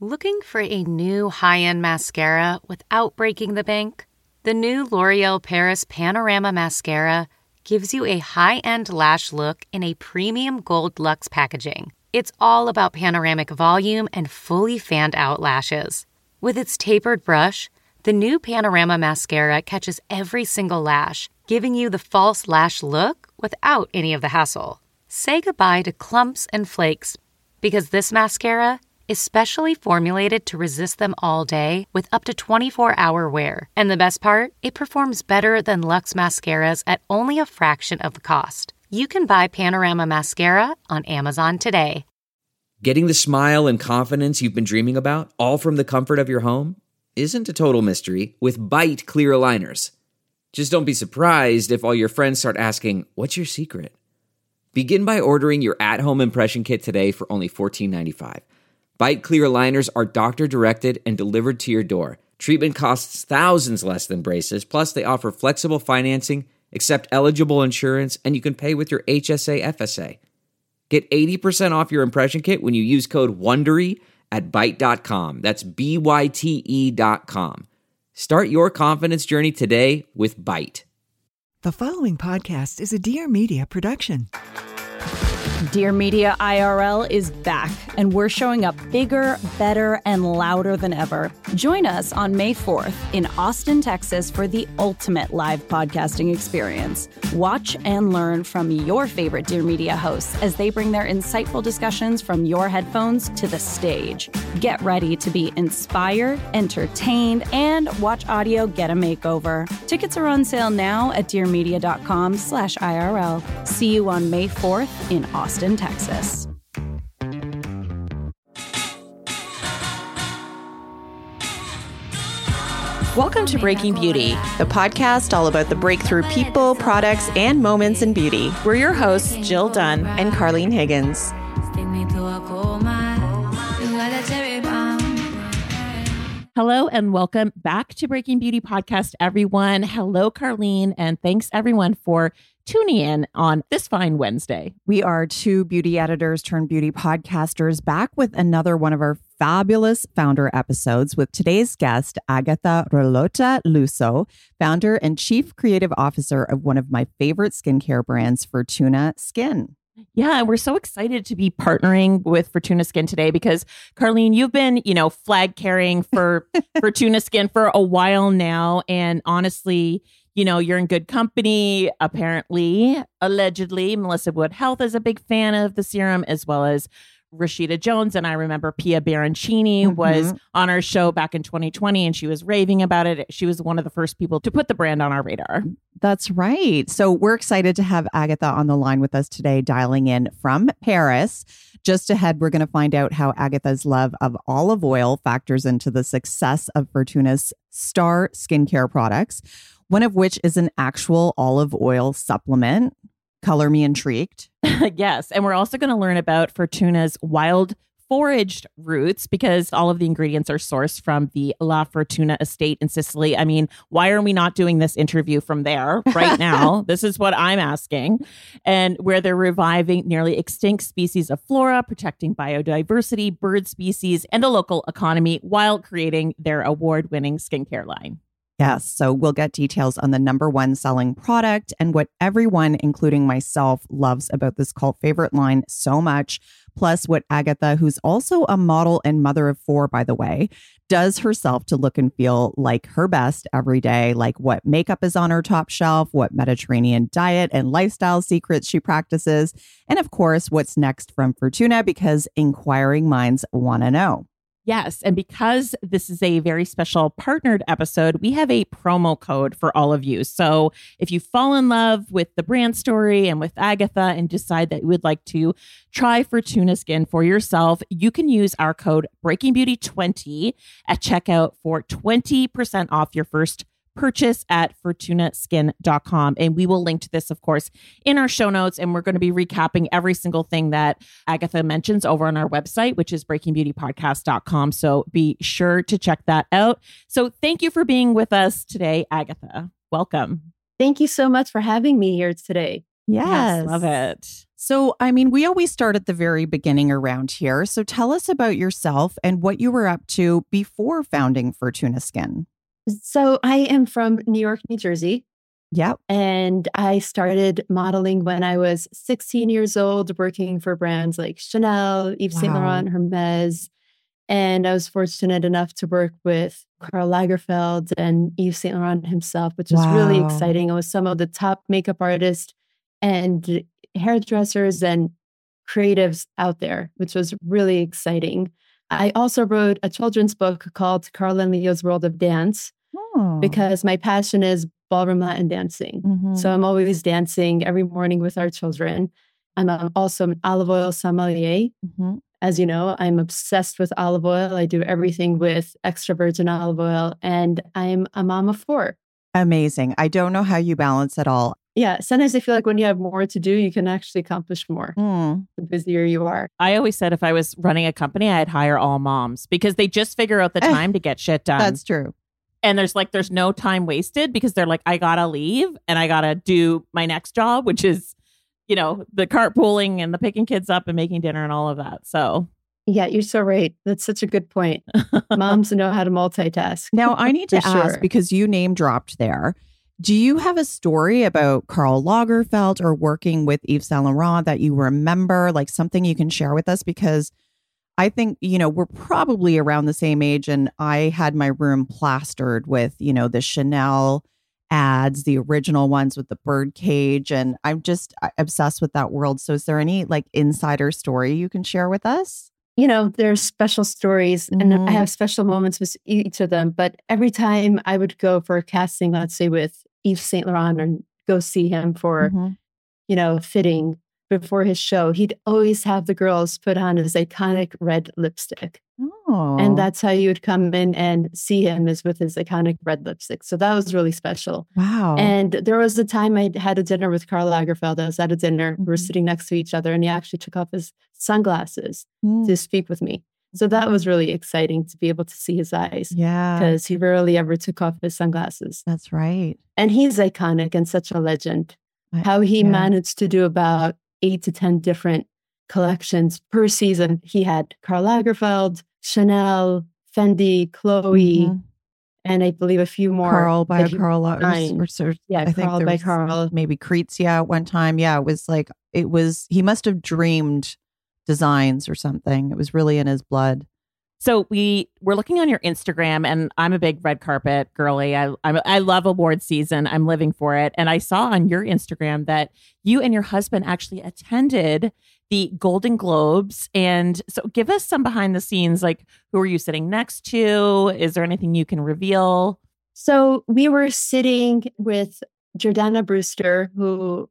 Looking for a new high-end mascara without breaking the bank? The new L'Oreal Paris Panorama Mascara gives you a high-end lash look in a premium gold luxe packaging. It's all about panoramic volume and fully fanned-out lashes. With its tapered brush, the new Panorama Mascara catches every single lash, giving you the false lash look without any of the hassle. Say goodbye to clumps and flakes, because this mascara is specially formulated to resist them all day with up to 24-hour wear. And the best part? It performs better than Luxe mascaras at only a fraction of the cost. You can buy Panorama Mascara on Amazon today. Getting the smile and confidence you've been dreaming about, all from the comfort of your home, isn't a total mystery with Byte clear aligners. Just don't be surprised if all your friends start asking, "What's your secret?" Begin by ordering your at-home impression kit today for only $14.95. Byte clear aligners are doctor-directed and delivered to your door. Treatment costs thousands less than braces, plus they offer flexible financing, accept eligible insurance, and you can pay with your HSA FSA. Get 80% off your impression kit when you use code WONDERY at Byte.com. That's BYTE.com. Start your confidence journey today with Byte. The following podcast is a Dear Media production. Dear Media IRL is back, and we're showing up bigger, better, and louder than ever. Join us on May 4th in Austin, Texas for the ultimate live podcasting experience. Watch and learn from your favorite Dear Media hosts as they bring their insightful discussions from your headphones to the stage. Get ready to be inspired, entertained, and watch audio get a makeover. Tickets are on sale now at dearmedia.com/IRL. See you on May 4th in Austin, Texas. Welcome to Breaking Beauty, the podcast all about the breakthrough people, products, and moments in beauty. We're your hosts, Jill Dunn and Carlene Higgins. Hello and welcome back to Breaking Beauty Podcast, everyone. Hello, Carlene, and thanks everyone for tuning in on this fine Wednesday. We are two beauty editors turned beauty podcasters back with another one of our fabulous founder episodes with today's guest, Agatha Rolota Luso, founder and chief creative officer of one of my favorite skincare brands, Fortuna Skin. Yeah, we're so excited to be partnering with Fortuna Skin today because, Carlene, you've been, flag carrying for Fortuna Skin for a while now. And honestly, you're in good company. Apparently, allegedly, Melissa Wood Health is a big fan of the serum, as well as Rashida Jones. And I remember Pia Baroncini was on our show back in 2020 and she was raving about it. She was one of the first people to put the brand on our radar. That's right. So we're excited to have Agatha on the line with us today, dialing in from Paris. Just ahead, we're going to find out how Agatha's love of olive oil factors into the success of Fortuna's star skincare products, one of which is an actual olive oil supplement. Color me intrigued. Yes. And we're also going to learn about Fortuna's wild foraged roots because all of the ingredients are sourced from the La Fortuna estate in Sicily. I mean, why are we not doing this interview from there right now? This is what I'm asking. And where they're reviving nearly extinct species of flora, protecting biodiversity, bird species, and the local economy while creating their award-winning skincare line. Yes, so we'll get details on the number one selling product and what everyone, including myself, loves about this cult favorite line so much. Plus what Agatha, who's also a model and mother of four, by the way, does herself to look and feel like her best every day, like what makeup is on her top shelf, what Mediterranean diet and lifestyle secrets she practices, and of course, what's next from Fortuna, because inquiring minds want to know. Yes. And because this is a very special partnered episode, we have a promo code for all of you. So if you fall in love with the brand story and with Agatha and decide that you would like to try Fortuna Skin for yourself, you can use our code BreakingBeauty20 at checkout for 20% off your first purchase at fortunaskin.com. And we will link to this, of course, in our show notes. And we're going to be recapping every single thing that Agatha mentions over on our website, which is breakingbeautypodcast.com. So be sure to check that out. So thank you for being with us today, Agatha. Welcome. Thank you so much for having me here today. Yes. Love it. So, I mean, we always start at the very beginning around here. So tell us about yourself and what you were up to before founding Fortuna Skin. So I am from New York, New Jersey. Yep. And I started modeling when I was 16 years old, working for brands like Chanel, Yves Saint Laurent, Hermes. And I was fortunate enough to work with Karl Lagerfeld and Yves Saint Laurent himself, which was really exciting. I was some of the top makeup artists and hairdressers and creatives out there, which was really exciting. I also wrote a children's book called Carl and Leo's World of Dance because my passion is ballroom Latin dancing. So I'm always dancing every morning with our children. I'm also an olive oil sommelier. As you know, I'm obsessed with olive oil. I do everything with extra virgin olive oil, and I'm a mom of 4. Amazing. I don't know how you balance it all. Yeah. Sometimes I feel like when you have more to do, you can actually accomplish more the busier you are. I always said if I was running a company, I'd hire all moms because they just figure out the time to get shit done. That's true. And there's no time wasted because they're like, I gotta leave and I gotta do my next job, which is, you know, the carpooling and the picking kids up and making dinner and all of that. So yeah, you're so right. That's such a good point. Moms know how to multitask. Now, I need to ask, because you name dropped there, do you have a story about Karl Lagerfeld or working with Yves Saint Laurent that you remember, like something you can share with us? Because I think, you know, we're probably around the same age, and I had my room plastered with, you know, the Chanel ads, the original ones with the bird cage, and I'm just obsessed with that world. So is there any like insider story you can share with us? You know, there's special stories and I have special moments with each of them. But every time I would go for a casting, let's say with Yves Saint Laurent, and go see him for, you know, fitting before his show, he'd always have the girls put on his iconic red lipstick. And that's how you would come in and see him, is with his iconic red lipstick. So that was really special. Wow. And there was a time I had a dinner with Karl Lagerfeld. I was at a dinner. We were sitting next to each other, and he actually took off his sunglasses to speak with me. So that was really exciting to be able to see his eyes. Yeah. Because he rarely ever took off his sunglasses. That's right. And he's iconic and such a legend. How he managed to do about 8 to 10 different collections per season. He had Karl Lagerfeld, Chanel, Fendi, Chloe, and I believe a few more. Karl by Karl. I think Karl by Karl. Maybe Krizia at one time. Yeah, it was, he must have dreamed designs or something. It was really in his blood. So we're looking on your Instagram, and I'm a big red carpet girly. I love award season. I'm living for it. And I saw on your Instagram that you and your husband actually attended the Golden Globes. And so give us some behind the scenes, like who are you sitting next to? Is there anything you can reveal? So we were sitting with Jordana Brewster, who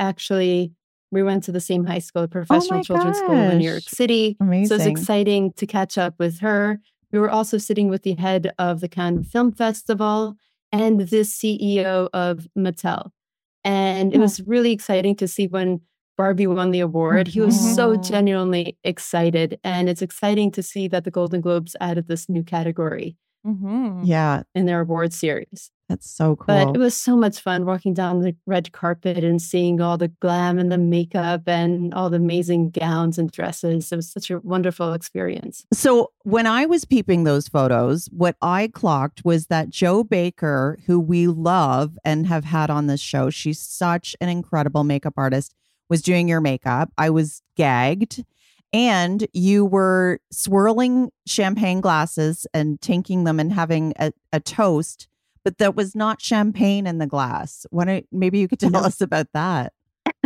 we went to the same high school, Professional Children's School in New York City. Amazing. So it's exciting to catch up with her. We were also sitting with the head of the Cannes Film Festival and the CEO of Mattel. And it was really exciting to see when Barbie won the award. He was so genuinely excited. And it's exciting to see that the Golden Globes added this new category Yeah. in their award series. That's so cool. But it was so much fun walking down the red carpet and seeing all the glam and the makeup and all the amazing gowns and dresses. It was such a wonderful experience. So when I was peeping those photos, what I clocked was that Jo Baker, who we love and have had on this show, she's such an incredible makeup artist, was doing your makeup. I was gagged. And you were swirling champagne glasses and tinking them and having a toast, but there was not champagne in the glass. Maybe you could tell us about that.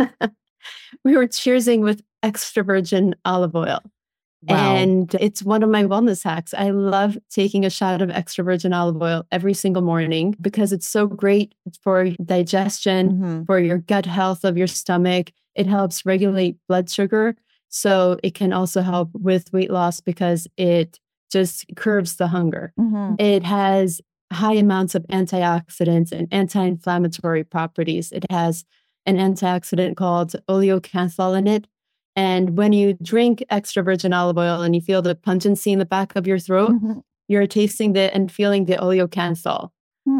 We were cheersing with extra virgin olive oil. Wow. And it's one of my wellness hacks. I love taking a shot of extra virgin olive oil every single morning because it's so great for digestion, for your gut health of your stomach. It helps regulate blood sugar. So it can also help with weight loss because it just curbs the hunger. It has high amounts of antioxidants and anti-inflammatory properties. It has an antioxidant called oleocanthal in it. And when you drink extra virgin olive oil and you feel the pungency in the back of your throat, you're tasting and feeling the oleocanthal.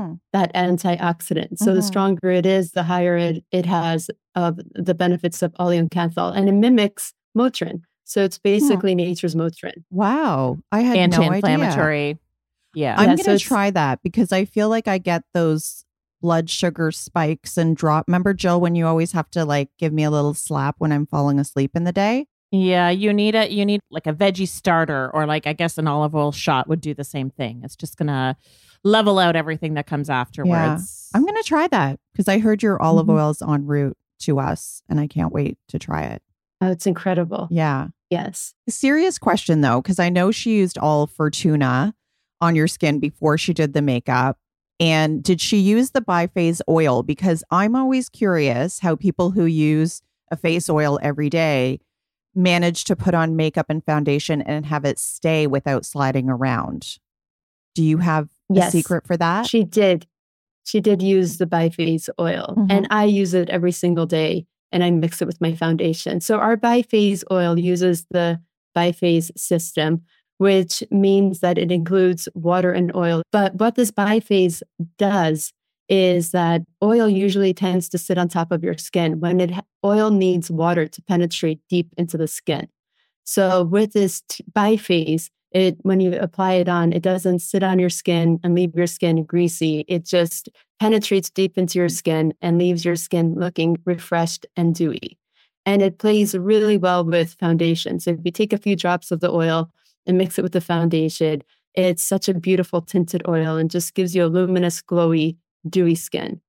that antioxidant. So the stronger it is, the higher it has of the benefits of oleocanthal. And it mimics Motrin. So it's basically nature's Motrin. Wow. I had no idea. Anti-inflammatory. Yeah. I'm going to try that because I feel like I get those blood sugar spikes and drop. Remember, Jill, when you always have to like give me a little slap when I'm falling asleep in the day? Yeah, you need like a veggie starter, or like I guess an olive oil shot would do the same thing. It's just gonna level out everything that comes afterwards. Yeah. I'm gonna try that because I heard your olive oil is en route to us, and I can't wait to try it. Oh, it's incredible. Yeah. Yes. Serious question though, because I know she used all Fortuna on your skin before she did the makeup. And did she use the biphase oil? Because I'm always curious how people who use a face oil every day manage to put on makeup and foundation and have it stay without sliding around. Do you have a secret for that? She did. She did use the biphase oil, and I use it every single day, and I mix it with my foundation. So our biphase oil uses the biphase system, which means that it includes water and oil. But what this biphase does is that oil usually tends to sit on top of your skin when oil needs water to penetrate deep into the skin. So with this biphase, when you apply it on, it doesn't sit on your skin and leave your skin greasy. It just penetrates deep into your skin and leaves your skin looking refreshed and dewy. And it plays really well with foundation. So if you take a few drops of the oil and mix it with the foundation, it's such a beautiful tinted oil and just gives you a luminous, glowy, dewy skin.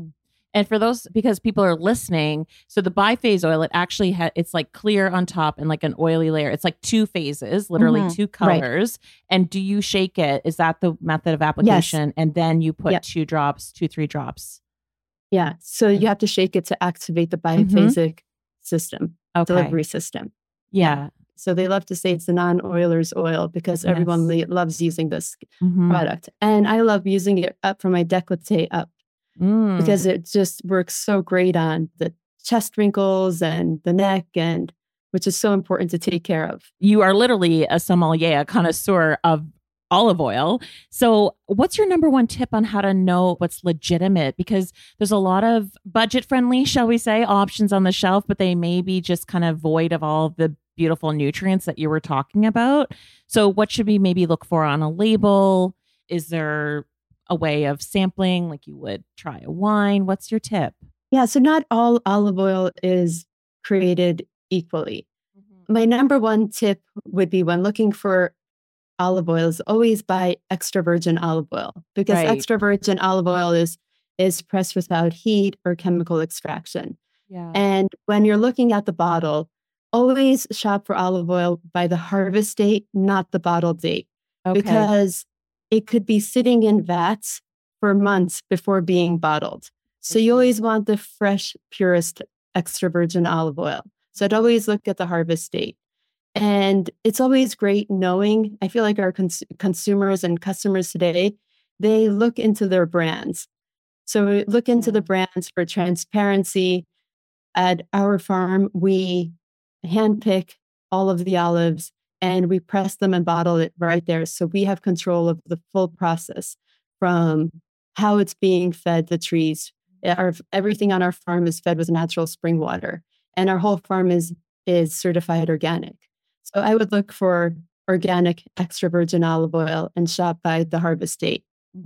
And for those, because people are listening, so the biphase oil, it actually it's like clear on top and like an oily layer. It's like two phases, literally two colors. Right. And do you shake it? Is that the method of application? Yes. And then you put 3 drops. Yeah. So you have to shake it to activate the biphasic system, delivery system. Yeah. So they love to say it's the non-oiler's oil because everyone loves using this product. And I love using it up from my décolleté up because it just works so great on the chest wrinkles and the neck, and which is so important to take care of. You are literally a sommelier, a connoisseur of olive oil. So what's your number one tip on how to know what's legitimate? Because there's a lot of budget-friendly, shall we say, options on the shelf, but they may be just kind of void of all the beautiful nutrients that you were talking about. So what should we maybe look for on a label? Is there a way of sampling like you would try a wine? What's your tip? Yeah, so not all olive oil is created equally. My number one tip would be when looking for olive oil is always buy extra virgin olive oil, because extra virgin olive oil is pressed without heat or chemical extraction. Yeah. And when you're looking at the bottle, always shop for olive oil by the harvest date, not the bottle date, because it could be sitting in vats for months before being bottled. So you always want the fresh, purest extra virgin olive oil. So I'd always look at the harvest date. And it's always great knowing, I feel like our consumers and customers today, they look into their brands. So we look into the brands for transparency. At our farm, we handpick all of the olives and we press them and bottle it right there. So we have control of the full process from how it's being fed the trees. Everything on our farm is fed with natural spring water, and our whole farm is certified organic. So I would look for organic extra virgin olive oil and shop by the harvest date.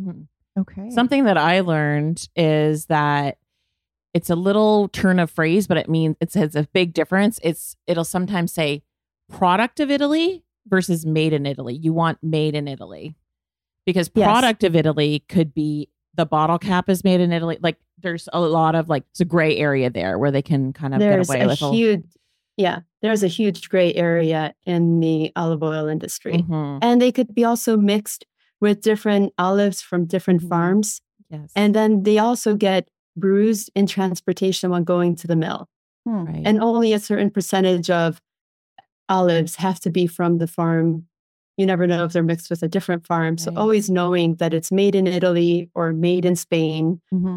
Okay. Something that I learned is that it's a little turn of phrase, but it means it's a big difference. It'll sometimes say product of Italy versus made in Italy. You want made in Italy because product of Italy could be the bottle cap is made in Italy. Like there's a lot of it's a gray area there where they can kind of get away with there's a huge gray area in the olive oil industry. And they could be also mixed with different olives from different farms. Yes. And then they also get bruised in transportation when going to the mill. Right. And only a certain percentage of olives have to be from the farm. You never know if they're mixed with a different farm. So always knowing that it's made in Italy or made in Spain,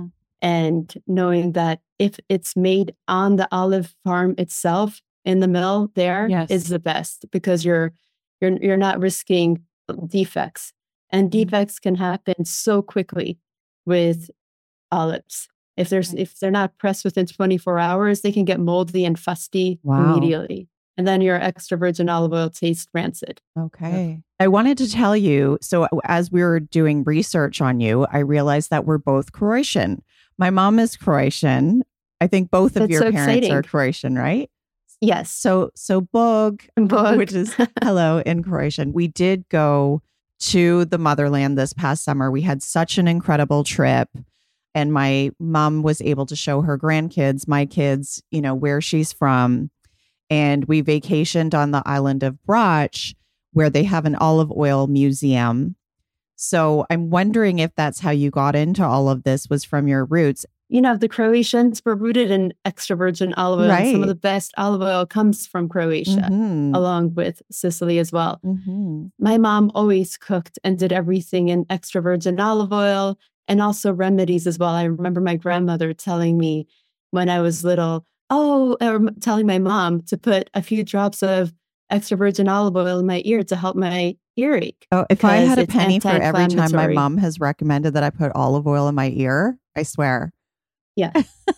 and knowing that if it's made on the olive farm itself in the mill there is the best, because you're not risking defects. And defects can happen so quickly. with olives. If they're not pressed within 24 hours, they can get moldy and fusty immediately. And then your extra virgin olive oil tastes rancid. Okay. I wanted to tell you, so as we were doing research on you, I realized that we're both Croatian. My mom is Croatian. I think both of your parents are Croatian, right? Yes. So Bog, which is hello in Croatian. We did go to the motherland this past summer. We had such an incredible trip. And my mom was able to show her grandkids, my kids, where she's from. And we vacationed on the island of Brač, where they have an olive oil museum. So I'm wondering if that's how you got into all of this, was from your roots. The Croatians were rooted in extra virgin olive oil. Right. Some of the best olive oil comes from Croatia, along with Sicily as well. My mom always cooked and did everything in extra virgin olive oil and also remedies as well. I remember my grandmother telling me when I was little, or telling my mom to put a few drops of extra virgin olive oil in my ear to help my earache. Oh, if I had a penny for every time my mom has recommended that I put olive oil in my ear, I swear. Yeah.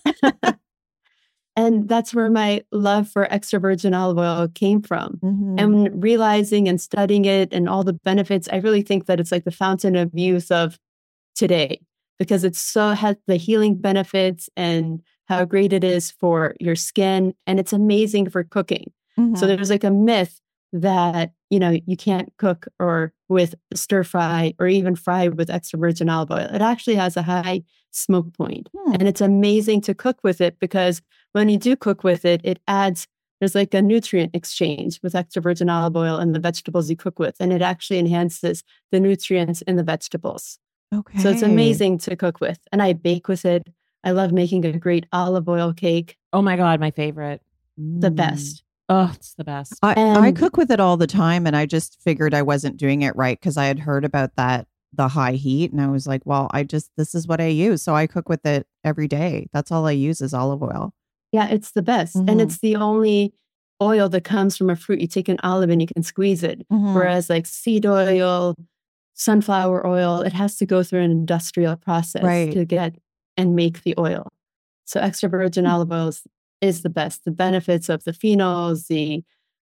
And that's where my love for extra virgin olive oil came from. And realizing and studying it and all the benefits, I really think that it's like the fountain of youth of today, because it has the healing benefits and how great it is for your skin. And it's amazing for cooking. So there's like a myth that, you can't cook or with stir fry or even fry with extra virgin olive oil. It actually has a high smoke point. And it's amazing to cook with it, because when you do cook with it, there's like a nutrient exchange with extra virgin olive oil and the vegetables you cook with. And it actually enhances the nutrients in the vegetables. Okay. So it's amazing to cook with. And I bake with it. I love making a great olive oil cake. Oh my God, my favorite. The best. Oh, it's the best. I cook with it all the time, and I just figured I wasn't doing it right because I had heard about the high heat, and I was like, well, this is what I use. So I cook with it every day. That's all I use is olive oil. Yeah, it's the best. And it's the only oil that comes from a fruit. You take an olive and you can squeeze it. Whereas like seed oil, sunflower oil, it has to go through an industrial process to get and make the oil. So extra virgin olive oil is the best. The benefits of the phenols, the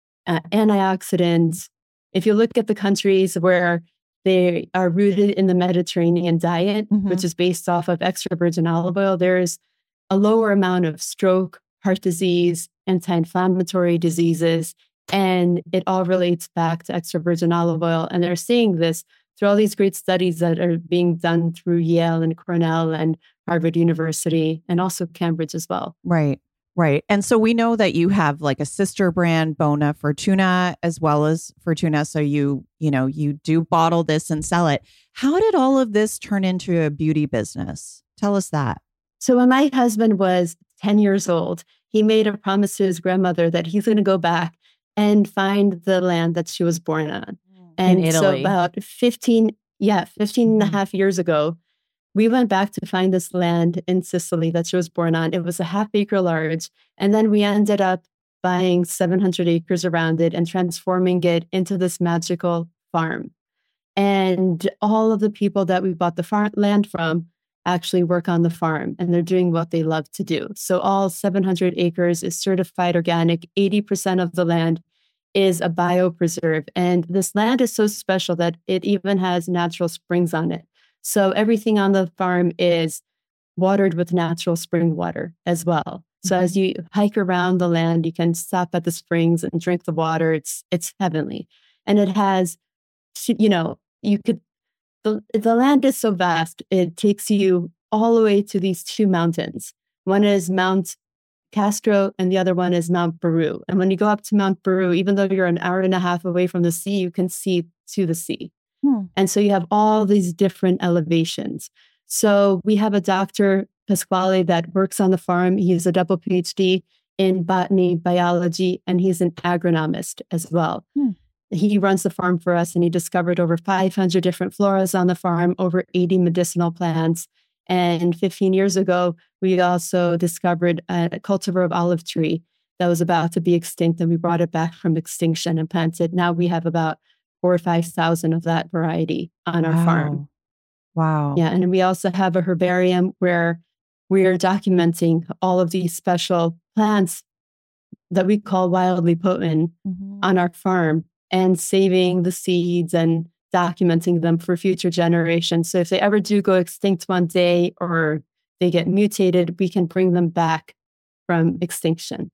antioxidants. If you look at the countries where they are rooted in the Mediterranean diet, which is based off of extra virgin olive oil, there's a lower amount of stroke, heart disease, anti-inflammatory diseases, and it all relates back to extra virgin olive oil. And they're seeing this through all these great studies that are being done through Yale and Cornell and Harvard University, and also Cambridge as well. Right. Right. And so we know that you have like a sister brand, Bona Fortuna, as well as Fortuna. So you do bottle this and sell it. How did all of this turn into a beauty business? Tell us that. So when my husband was 10 years old, he made a promise to his grandmother that he's going to go back and find the land that she was born on. And in Italy. So about 15 and a half years ago, we went back to find this land in Sicily that she was born on. It was a half acre large. And then we ended up buying 700 acres around it and transforming it into this magical farm. And all of the people that we bought the land from actually work on the farm, and they're doing what they love to do. So all 700 acres is certified organic. 80% of the land is a biopreserve. And this land is so special that it even has natural springs on it. So everything on the farm is watered with natural spring water as well. So as you hike around the land, you can stop at the springs and drink the water. It's heavenly. And it has, the land is so vast. It takes you all the way to these two mountains. One is Mount Castro and the other one is Mount Peru. And when you go up to Mount Peru, even though you're an hour and a half away from the sea, you can see to the sea. And so you have all these different elevations. So we have a Dr. Pasquale that works on the farm. He has a double PhD in botany, biology, and he's an agronomist as well. He runs the farm for us, and he discovered over 500 different floras on the farm, over 80 medicinal plants. And 15 years ago, we also discovered a cultivar of olive tree that was about to be extinct, and we brought it back from extinction and planted. Now we have about 4,000 or 5,000 of that variety on our farm. Wow. Yeah. And we also have a herbarium where we are documenting all of these special plants that we call wildly potent on our farm and saving the seeds and documenting them for future generations. So if they ever do go extinct one day or they get mutated, we can bring them back from extinction.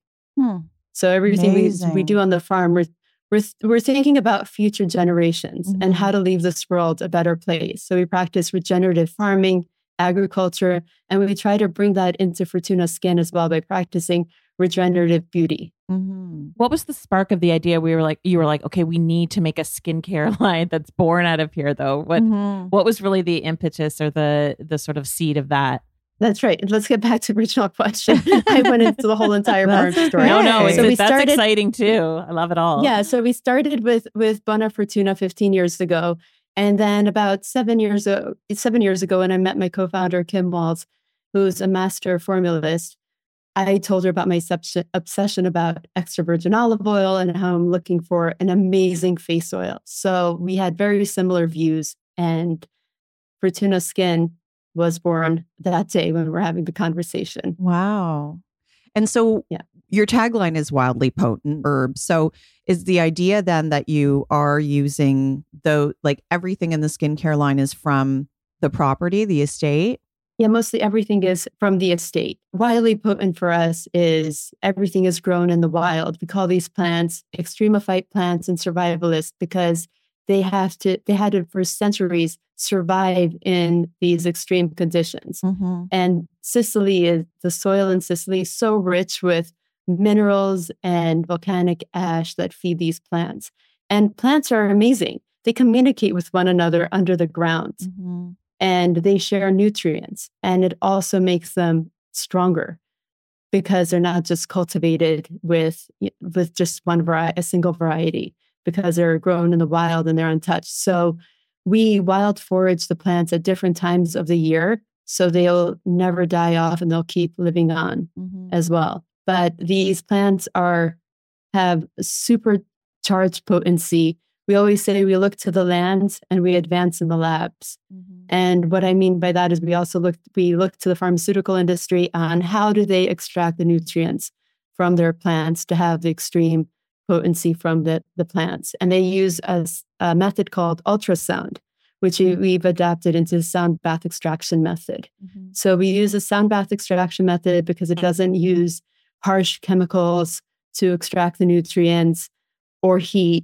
So everything we do on the farm, we're thinking about future generations and how to leave this world a better place. So we practice regenerative farming, agriculture, and we try to bring that into Fortuna Skin as well by practicing regenerative beauty. What was the spark of the idea? You were like, okay, we need to make a skincare line that's born out of here, though. What was really the impetus or the sort of seed of that? That's right. Let's get back to the original question. I went into the whole entire farm story. No, so that's exciting too. I love it all. Yeah. So we started with Buona Fortuna 15 years ago. And then about 7 years ago, when I met my co-founder, Kim Walls, who's a master formulist, I told her about my obsession about extra virgin olive oil and how I'm looking for an amazing face oil. So we had very similar views, and Fortuna Skin was born that day when we were having the conversation. Wow. And so your tagline is wildly potent herbs. So is the idea then that you are using everything in the skincare line is from the property, the estate? Yeah, mostly everything is from the estate. Wildly potent for us is everything is grown in the wild. We call these plants extremophyte plants and survivalists because they had to for centuries survive in these extreme conditions. And the soil in Sicily is so rich with minerals and volcanic ash that feed these plants. And plants are amazing. They communicate with one another under the ground. And they share nutrients. And it also makes them stronger because they're not just cultivated with just a single variety, because they're grown in the wild and they're untouched. So we wild forage the plants at different times of the year, so they'll never die off and they'll keep living on as well. But these plants have supercharged potency. We always say we look to the land and we advance in the labs. And what I mean by that is we look to the pharmaceutical industry on how do they extract the nutrients from their plants to have the extreme potency from the plants. And they use a method called ultrasound, which we've adapted into the sound bath extraction method. So we use a sound bath extraction method because it doesn't use harsh chemicals to extract the nutrients or heat.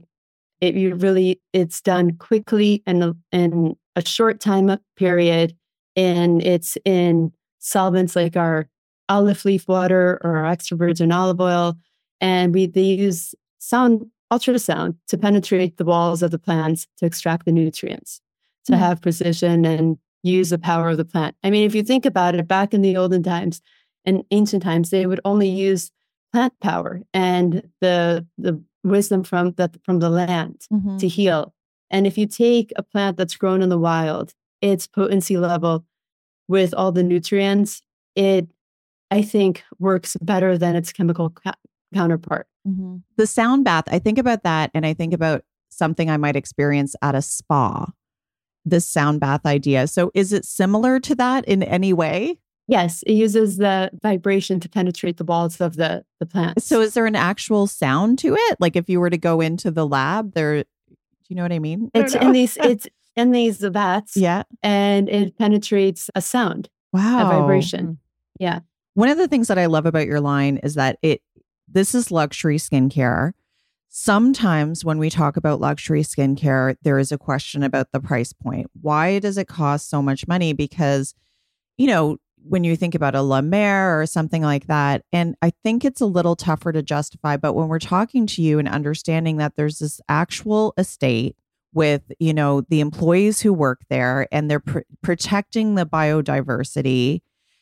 It's done quickly and in a short time period, and it's in solvents like our olive leaf water or our extra virgin olive oil, and they use ultrasound to penetrate the walls of the plants to extract the nutrients, to have precision and use the power of the plant. I mean, if you think about it, back in the olden times, in ancient times, they would only use plant power and the wisdom from the land to heal. And if you take a plant that's grown in the wild, its potency level with all the nutrients, it, I think, works better than its chemical counterpart. The sound bath, I think about that, and I think about something I might experience at a spa, this sound bath idea. So is it similar to that in any way? Yes, it uses the vibration to penetrate the walls of the plant. So is there an actual sound to it? Like if you were to go into the lab, do you know what I mean? It's in these baths. Yeah. And it penetrates a sound. Wow. A vibration. Yeah. One of the things that I love about your line is that this is luxury skincare. Sometimes when we talk about luxury skincare, there is a question about the price point. Why does it cost so much money? Because, when you think about a La Mer or something like that, and I think it's a little tougher to justify, but when we're talking to you and understanding that there's this actual estate with, the employees who work there and they're protecting the biodiversity,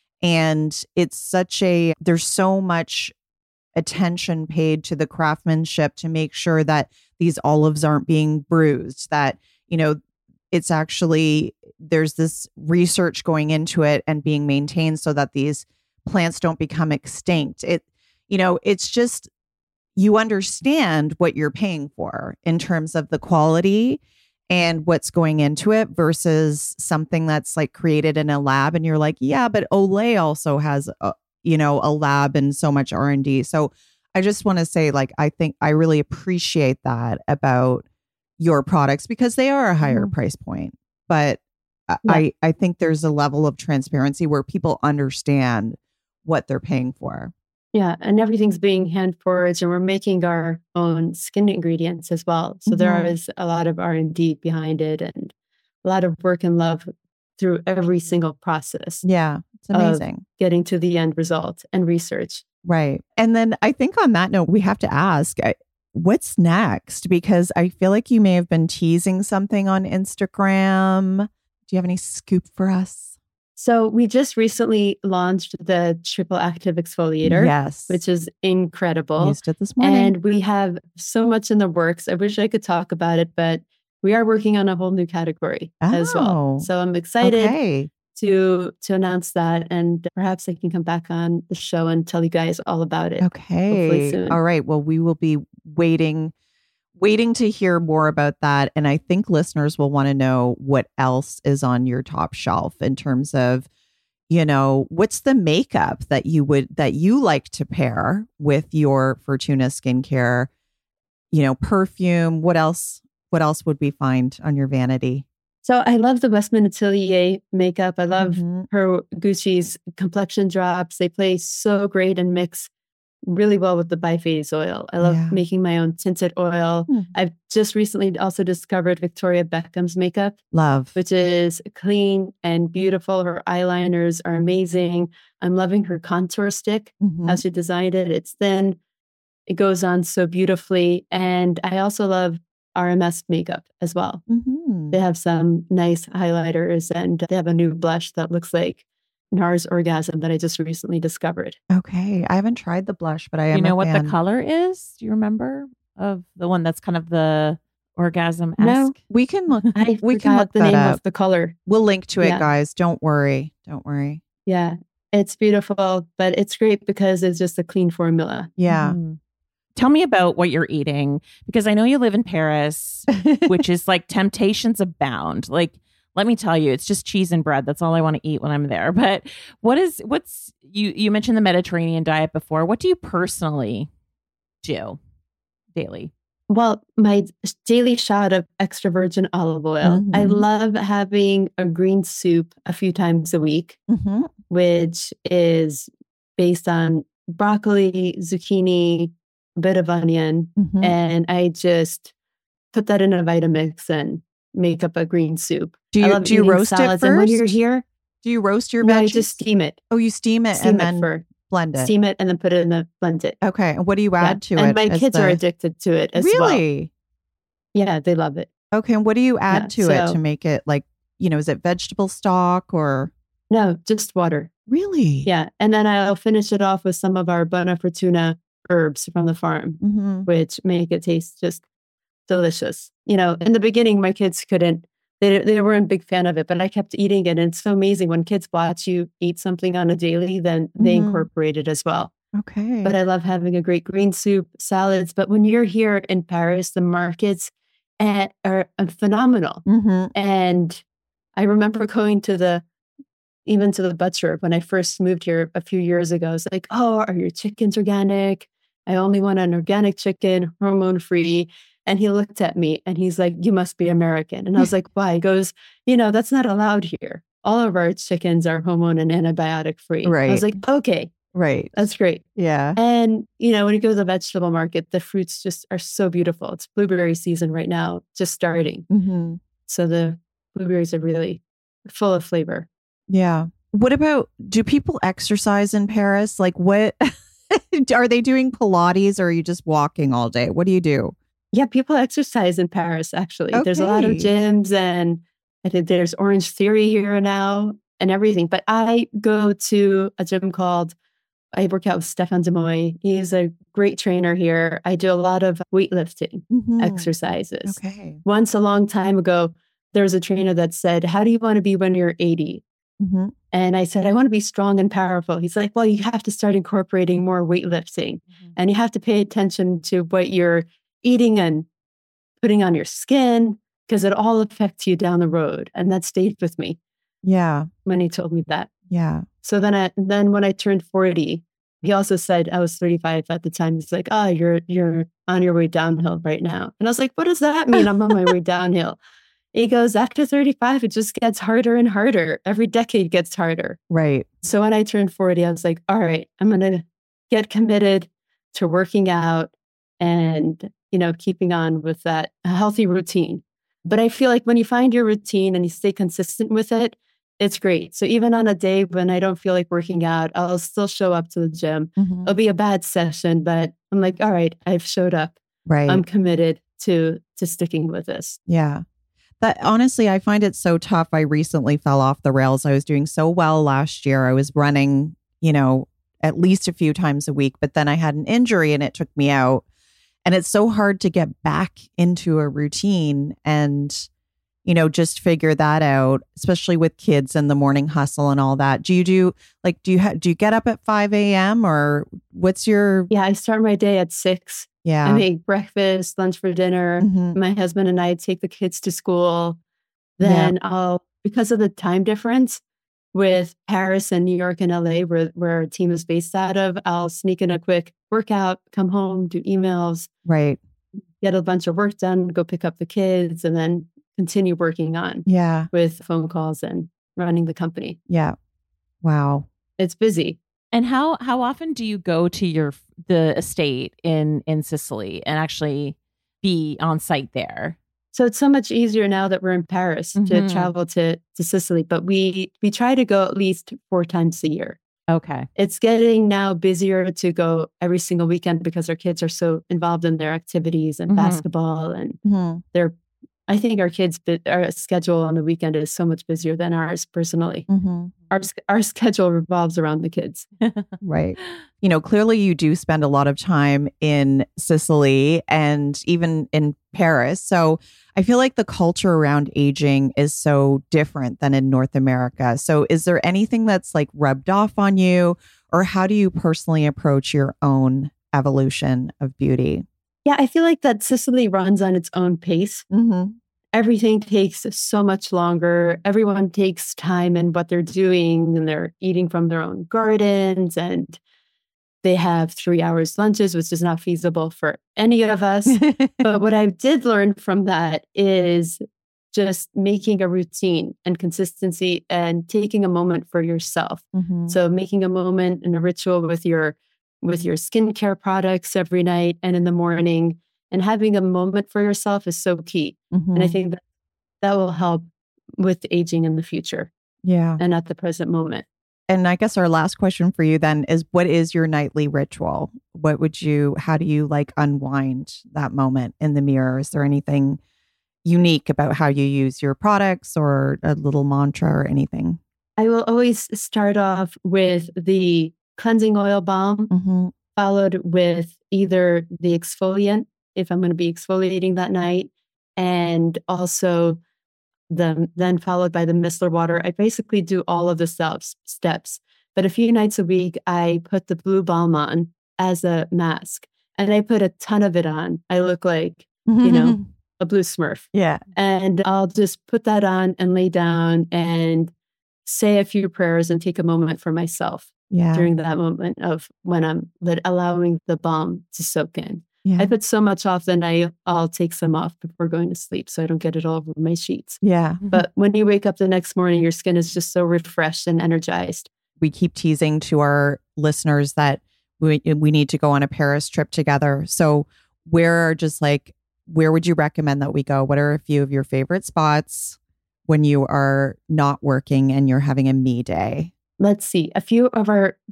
and there's so much attention paid to the craftsmanship to make sure that these olives aren't being bruised, that, it's actually, there's this research going into it and being maintained so that these plants don't become extinct. It's just, you understand what you're paying for in terms of the quality and what's going into it versus something that's like created in a lab. And you're like, yeah, but Olay also has, a lab and so much R&D. So I just want to say, like, I think I really appreciate that about your products because they are a higher price point. But I think there's a level of transparency where people understand what they're paying for. Yeah. And everything's being hand forged, and we're making our own skin ingredients as well. So there is a lot of R&D behind it and a lot of work and love through every single process. Yeah. It's amazing. Getting to the end result and research. Right. And then I think on that note, we have to ask, what's next? Because I feel like you may have been teasing something on Instagram. Do you have any scoop for us? So we just recently launched the Triple Active Exfoliator. Yes. Which is incredible. Used it this morning. And we have so much in the works. I wish I could talk about it, but we are working on a whole new category as well. So I'm excited to announce that, and perhaps I can come back on the show and tell you guys all about it. Okay. Soon. All right. Well, we will be waiting to hear more about that. And I think listeners will want to know what else is on your top shelf in terms of, what's the makeup that you like to pair with your Fortuna skincare, perfume. What else would we find on your vanity? So I love the Westman Atelier makeup. I love her Gucci's complexion drops. They play so great and mix really well with the biphase oil. I love making my own tinted oil. I've just recently also discovered Victoria Beckham's makeup. Love. Which is clean and beautiful. Her eyeliners are amazing. I'm loving her contour stick, how she designed it. It's thin. It goes on so beautifully. And I also love RMS makeup as well. They have some nice highlighters, and they have a new blush that looks like NARS Orgasm that I just recently discovered. Okay. I haven't tried the blush, but I am. You know what the color is? Do you remember of the one that's kind of the orgasm-esque? No, we can look. We can look the that name up. of the color. We'll link to it, guys. Don't worry. Yeah, it's beautiful, but it's great because it's just a clean formula. Yeah. Tell me about what you're eating, because I know you live in Paris, which is like temptations abound. Like, let me tell you, it's just cheese and bread. That's all I want to eat when I'm there. But you mentioned the Mediterranean diet before. What do you personally do daily? Well, my daily shot of extra virgin olive oil. I love having a green soup a few times a week, which is based on broccoli, zucchini, a bit of onion, and I just put that in a Vitamix and make up a green soup. Do you roast it first? And when you're here, do you roast your veggies? No, I just steam it. Oh, you steam it and then blend it. Steam it and then put it in the blend it. Okay. And what do you add to it? And my kids are addicted to it as well. Really? Yeah, they love it. Okay. And what do you add to it to make it like, is it vegetable stock or? No, just water. Really? Yeah. And then I'll finish it off with some of our Buona Fortuna herbs from the farm, which make it taste just delicious. In the beginning, my kids couldn't, they weren't a big fan of it, but I kept eating it. And it's so amazing when kids watch you eat something on a daily, then they incorporate it as well. Okay. But I love having a great green soup, salads. But when you're here in Paris, the markets are phenomenal. And I remember going to the butcher when I first moved here a few years ago. It's like, oh, are your chickens organic? I only want an organic chicken, hormone-free. And he looked at me and he's like, you must be American. And I was like, why? He goes, that's not allowed here. All of our chickens are hormone and antibiotic free. Right. I was like, okay. Right. That's great. Yeah. And, when you go to the vegetable market, the fruits just are so beautiful. It's blueberry season right now, just starting. So the blueberries are really full of flavor. Yeah. What about, do people exercise in Paris? Like what, are they doing Pilates or are you just walking all day? What do you do? Yeah, people exercise in Paris, actually. Okay. There's a lot of gyms, and I think there's Orange Theory here now and everything. But I go to a gym I work out with Stefan Demoy. He's a great trainer here. I do a lot of weightlifting exercises. Okay. Once a long time ago, there was a trainer that said, how do you want to be when you're 80? And I said, I want to be strong and powerful. He's like, well, you have to start incorporating more weightlifting. And you have to pay attention to what you're eating and putting on your skin. because it all affects you down the road. And that stayed with me. Yeah. When he told me that. Yeah. So then when I turned 40, he also said, I was 35 at the time. He's like, oh, you're on your way downhill right now. And I was like, what does that mean? I'm on my way downhill. He goes, after 35, it just gets harder and harder. Every decade gets harder. Right. So when I turned 40, I was like, all right, I'm going to get committed to working out and, keeping on with that healthy routine. But I feel like when you find your routine and you stay consistent with it, it's great. So even on a day when I don't feel like working out, I'll still show up to the gym. Mm-hmm. It'll be a bad session, but I'm like, all right, I've showed up. Right. I'm committed to sticking with this. Yeah. That honestly, I find it so tough. I recently fell off the rails. I was doing so well last year. I was running, at least a few times a week, but then I had an injury and it took me out. And it's so hard to get back into a routine and, just figure that out, especially with kids and the morning hustle and all that. Do you get up at 5 a.m. or what's your? Yeah, I start my day at 6. Yeah. I make breakfast, lunch for dinner. Mm-hmm. My husband and I take the kids to school. Then because of the time difference with Paris and New York and LA, where our team is based out of, I'll sneak in a quick workout, come home, do emails, right, get a bunch of work done, go pick up the kids, and then continue working on with phone calls and running the company. Yeah. Wow. It's busy. And how often do you go to the estate in Sicily and actually be on site there? So it's so much easier now that we're in Paris to travel to Sicily, but we try to go at least 4 times a year. Okay. It's getting now busier to go every single weekend because our kids are so involved in their activities and basketball and I think our schedule on the weekend is so much busier than ours personally. Mm-hmm. Our schedule revolves around the kids. Right. Clearly you do spend a lot of time in Sicily and even in Paris. So I feel like the culture around aging is so different than in North America. So is there anything that's like rubbed off on you, or how do you personally approach your own evolution of beauty? Yeah, I feel like that Sicily runs on its own pace. Mm-hmm. Everything takes so much longer. Everyone takes time in what they're doing, and they're eating from their own gardens, and they have 3 hours lunches, which is not feasible for any of us. But what I did learn from that is just making a routine and consistency and taking a moment for yourself. Mm-hmm. So making a moment and a ritual with your skincare products every night and in the morning, and having a moment for yourself is so key. Mm-hmm. And I think that will help with aging in the future. Yeah. And at the present moment. And I guess our last question for you then is, what is your nightly ritual? How do you unwind that moment in the mirror? Is there anything unique about how you use your products or a little mantra or anything? I will always start off with the cleansing oil balm, followed with either the exfoliant, if I'm going to be exfoliating that night, and also then followed by the micellar water. I basically do all of the steps. But a few nights a week, I put the blue balm on as a mask, and I put a ton of it on. I look like, a blue Smurf. Yeah. And I'll just put that on and lay down and say a few prayers and take a moment for myself during that moment of when I'm allowing the balm to soak in. Yeah. I put so much off, then I'll take some off before going to sleep so I don't get it all over my sheets. Yeah. But when you wake up the next morning, your skin is just so refreshed and energized. We keep teasing to our listeners that we need to go on a Paris trip together. So where would you recommend that we go? What are a few of your favorite spots when you are not working and you're having a me day? Let's see. A few of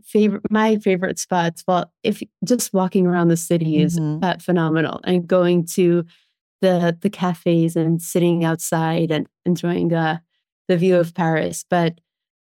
my favorite spots. Well, if just walking around the city is phenomenal, and going to the cafes and sitting outside and enjoying the view of Paris. But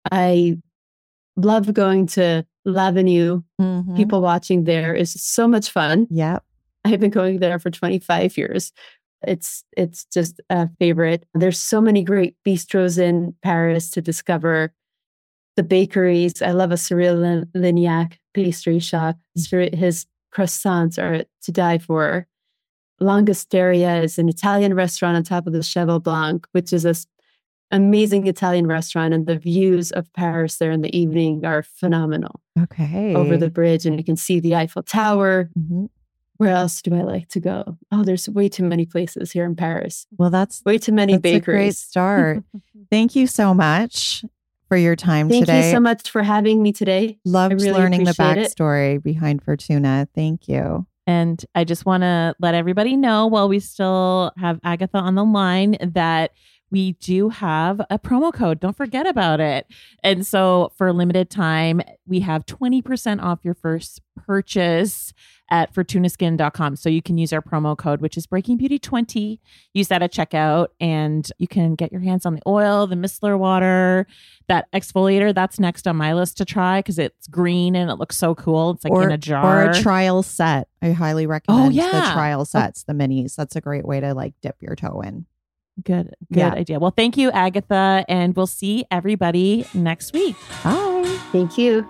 I love going to L'Avenue. People watching there is so much fun. Yep. I've been going there for 25 years. It's just a favorite. There's so many great bistros in Paris to discover. The bakeries. I love a Cyril Lignac pastry shop. His croissants are to die for. L'Angosteria is an Italian restaurant on top of the Cheval Blanc, which is this amazing Italian restaurant. And the views of Paris there in the evening are phenomenal. Okay. Over the bridge, and you can see the Eiffel Tower. Mm-hmm. Where else do I like to go? Oh, there's way too many places here in Paris. Well, that's way too many bakeries. A great start. Thank you so much for your time today. Thank you so much for having me today. Loved really learning the backstory behind Fortuna. Thank you. And I just want to let everybody know, while we still have Agatha on the line, that we do have a promo code. Don't forget about it. And so for a limited time, we have 20% off your first purchase at fortunaskin.com. So you can use our promo code, which is Breaking Beauty 20. Use that at checkout, and you can get your hands on the oil, the micellar water, that exfoliator. That's next on my list to try because it's green and it looks so cool. It's like in a jar. Or a trial set. I highly recommend the trial sets, the minis. That's a great way to like dip your toe in. Good idea. Well, thank you, Agatha, and we'll see everybody next week. Bye. Thank you.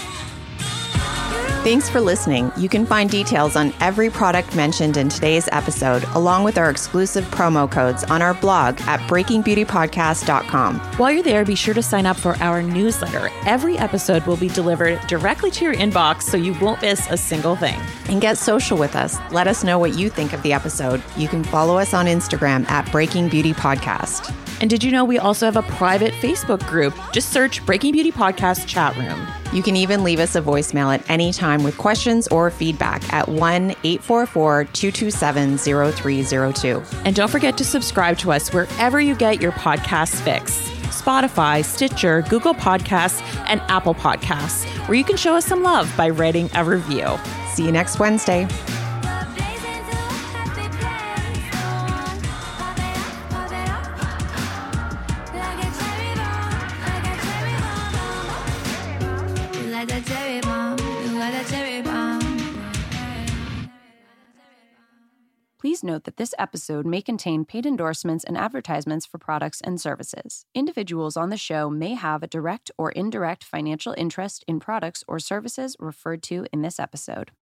Thanks for listening. You can find details on every product mentioned in today's episode, along with our exclusive promo codes on our blog at breakingbeautypodcast.com. While you're there, be sure to sign up for our newsletter. Every episode will be delivered directly to your inbox, so you won't miss a single thing. And get social with us. Let us know what you think of the episode. You can follow us on Instagram at Breaking Beauty Podcast. And did you know we also have a private Facebook group? Just search Breaking Beauty Podcast Chat Room. You can even leave us a voicemail at any time with questions or feedback at 1-844-227-0302. And don't forget to subscribe to us wherever you get your podcasts fix. Spotify, Stitcher, Google Podcasts, and Apple Podcasts, where you can show us some love by writing a review. See you next Wednesday. Please note that this episode may contain paid endorsements and advertisements for products and services. Individuals on the show may have a direct or indirect financial interest in products or services referred to in this episode.